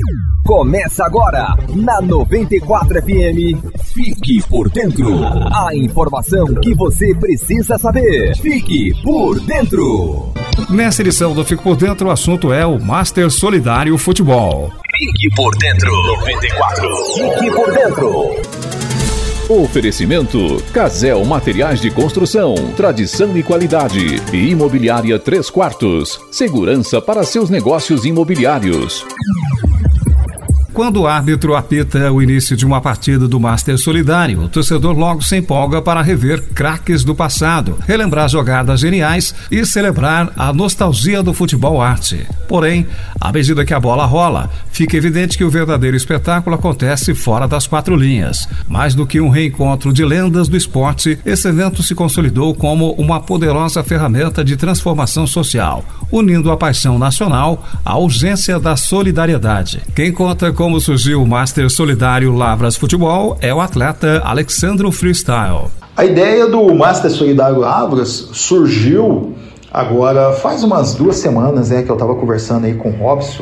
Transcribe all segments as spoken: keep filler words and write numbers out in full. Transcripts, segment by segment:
Começa agora, na noventa e quatro F M. Fique por dentro. A informação que você precisa saber. Fique por dentro. Nessa edição do Fique por Dentro, o assunto é o Master Solidário Futebol. Fique por dentro. noventa e quatro. Fique por dentro. Oferecimento Casel Materiais de Construção, tradição e qualidade. E Imobiliária Três Quartos, segurança para seus negócios imobiliários. Quando o árbitro apita o início de uma partida do Master Solidário, o torcedor logo se empolga para rever craques do passado, relembrar jogadas geniais e celebrar a nostalgia do futebol arte. Porém, à medida que a bola rola, fica evidente que o verdadeiro espetáculo acontece fora das quatro linhas. Mais do que um reencontro de lendas do esporte, esse evento se consolidou como uma poderosa ferramenta de transformação social, unindo a paixão nacional à urgência da solidariedade. Quem conta com Como surgiu o Master Solidário Lavras Futebol é o atleta Alexandro Freestyle. A ideia do Master Solidário Lavras surgiu agora faz umas duas semanas, né, que eu estava conversando aí com o Robson,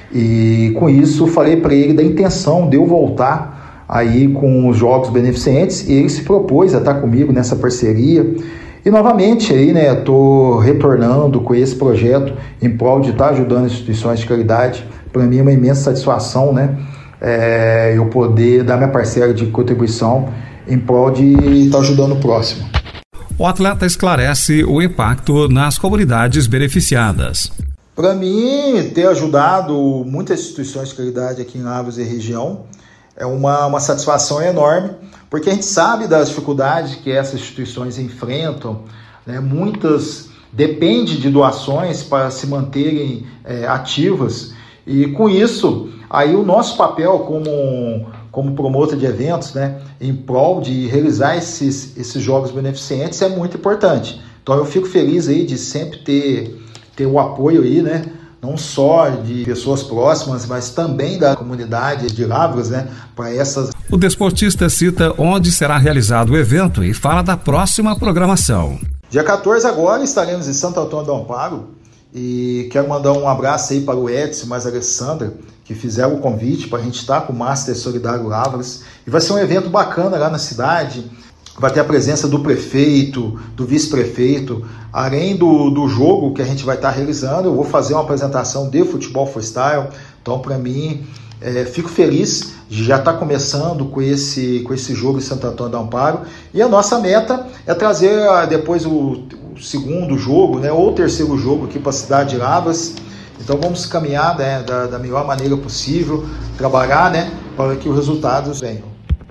e com isso falei para ele da intenção de eu voltar aí com os jogos beneficentes, e ele se propôs a estar comigo nessa parceria. E novamente aí, né, estou retornando com esse projeto em prol de estar ajudando instituições de caridade. Para mim é uma imensa satisfação, né, é, eu poder dar minha parcela de contribuição em prol de estar ajudando o próximo. O atleta esclarece o impacto nas comunidades beneficiadas. Para mim, ter ajudado muitas instituições de caridade aqui em Lavras e região é uma, uma satisfação enorme, porque a gente sabe das dificuldades que essas instituições enfrentam, né, muitas dependem de doações para se manterem é, ativas. E com isso, aí o nosso papel como, como promotor de eventos, né, em prol de realizar esses, esses jogos beneficentes é muito importante. Então eu fico feliz aí de sempre ter, ter o apoio aí, né, não só de pessoas próximas, mas também da comunidade de Lavras, né, para essas... O desportista cita onde será realizado o evento e fala da próxima programação. Dia quatorze agora estaremos em Santo Antônio do Amparo. E quero mandar um abraço aí para o Edson e mais a Alessandra, que fizeram o convite para a gente estar com o Master Solidário Lavras. E vai ser um evento bacana lá na cidade. Vai ter a presença do prefeito, do vice-prefeito. Além do, do jogo que a gente vai estar realizando, eu vou fazer uma apresentação de futebol freestyle. Então, para mim, é, fico feliz de já estar começando com esse, com esse jogo em Santo Antônio do Amparo. E a nossa meta é trazer depois o segundo jogo, né, ou terceiro jogo aqui para a cidade de Lavras. Então vamos caminhar, né, da, da melhor maneira possível, trabalhar, né, para que os resultados venham.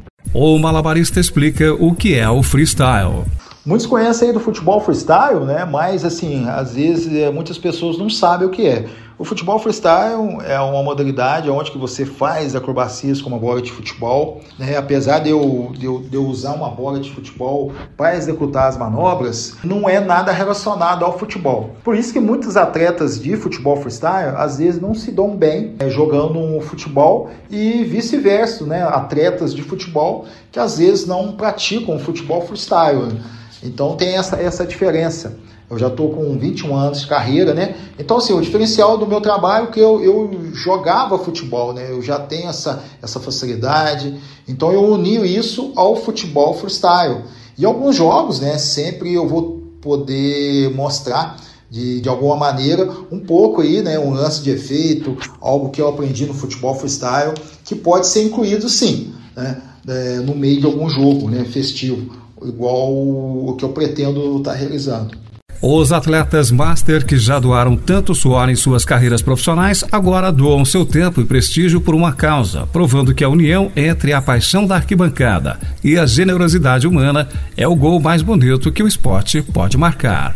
O malabarista explica o que é o freestyle. Muitos conhecem aí do futebol freestyle, né, mas assim, às vezes muitas pessoas não sabem o que é. O futebol freestyle é uma modalidade onde que você faz acrobacias com uma bola de futebol, né? Apesar de eu, de, eu, de eu usar uma bola de futebol para executar as manobras, não é nada relacionado ao futebol. Por isso que muitos atletas de futebol freestyle às vezes não se dão bem é, jogando um futebol e vice-versa, né? Atletas de futebol que às vezes não praticam futebol freestyle. Então tem essa, essa diferença. Eu já estou com vinte e um anos de carreira, né? Então, assim, o diferencial do meu trabalho é que eu, eu jogava futebol, né? Eu já tenho essa, essa facilidade. Então, eu uni isso ao futebol freestyle. E alguns jogos, né? Sempre eu vou poder mostrar, de, de alguma maneira, um pouco aí, né? Um lance de efeito, algo que eu aprendi no futebol freestyle, que pode ser incluído, sim, né? É, no meio de algum jogo, né? Festivo, igual o que eu pretendo estar realizando. Os atletas Master que já doaram tanto suor em suas carreiras profissionais agora doam seu tempo e prestígio por uma causa, provando que a união entre a paixão da arquibancada e a generosidade humana é o gol mais bonito que o esporte pode marcar.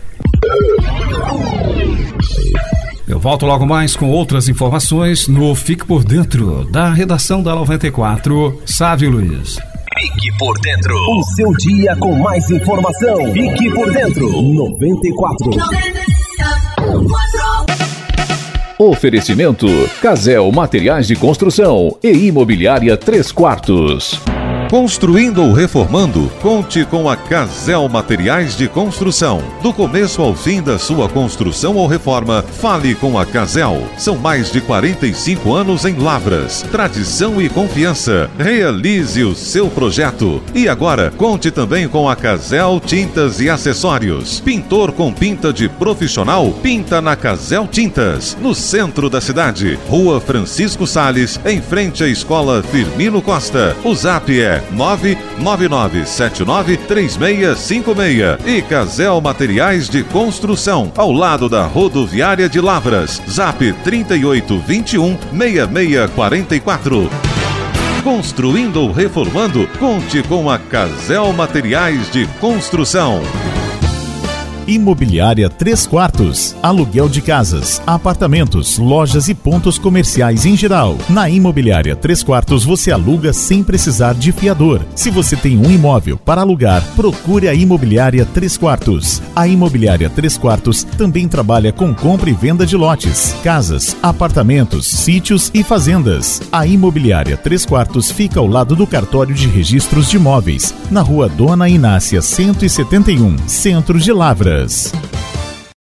Eu volto logo mais com outras informações no Fique por Dentro, da redação da noventa e quatro, Sávio Luiz. Fique por dentro. O seu dia com mais informação. Fique por dentro. noventa e quatro. Oferecimento Casel Materiais de Construção e Imobiliária Três Quartos. Construindo ou reformando, conte com a Casel Materiais de Construção. Do começo ao fim da sua construção ou reforma, fale com a Casel. São mais de quarenta e cinco anos em Lavras. Tradição e confiança. Realize o seu projeto. E agora, conte também com a Casel Tintas e Acessórios. Pintor com pinta de profissional, pinta na Casel Tintas, no centro da cidade. Rua Francisco Salles, em frente à Escola Firmino Costa. O zap é nove nove nove sete nove três seis cinco seis. E Casel Materiais de Construção, ao lado da Rodoviária de Lavras. Zap trinta e oito vinte e um sessenta e seis quarenta e quatro. Construindo ou reformando, conte com a Casel Materiais de Construção. Imobiliária Três Quartos. Aluguel de casas, apartamentos, lojas e pontos comerciais em geral. Na Imobiliária Três Quartos você aluga sem precisar de fiador. Se você tem um imóvel para alugar, procure a Imobiliária Três Quartos. A Imobiliária Três Quartos também trabalha com compra e venda de lotes, casas, apartamentos, sítios e fazendas. A Imobiliária Três Quartos fica ao lado do Cartório de Registros de Imóveis, na Rua Dona Inácia cento e setenta e um, Centro de Lavras.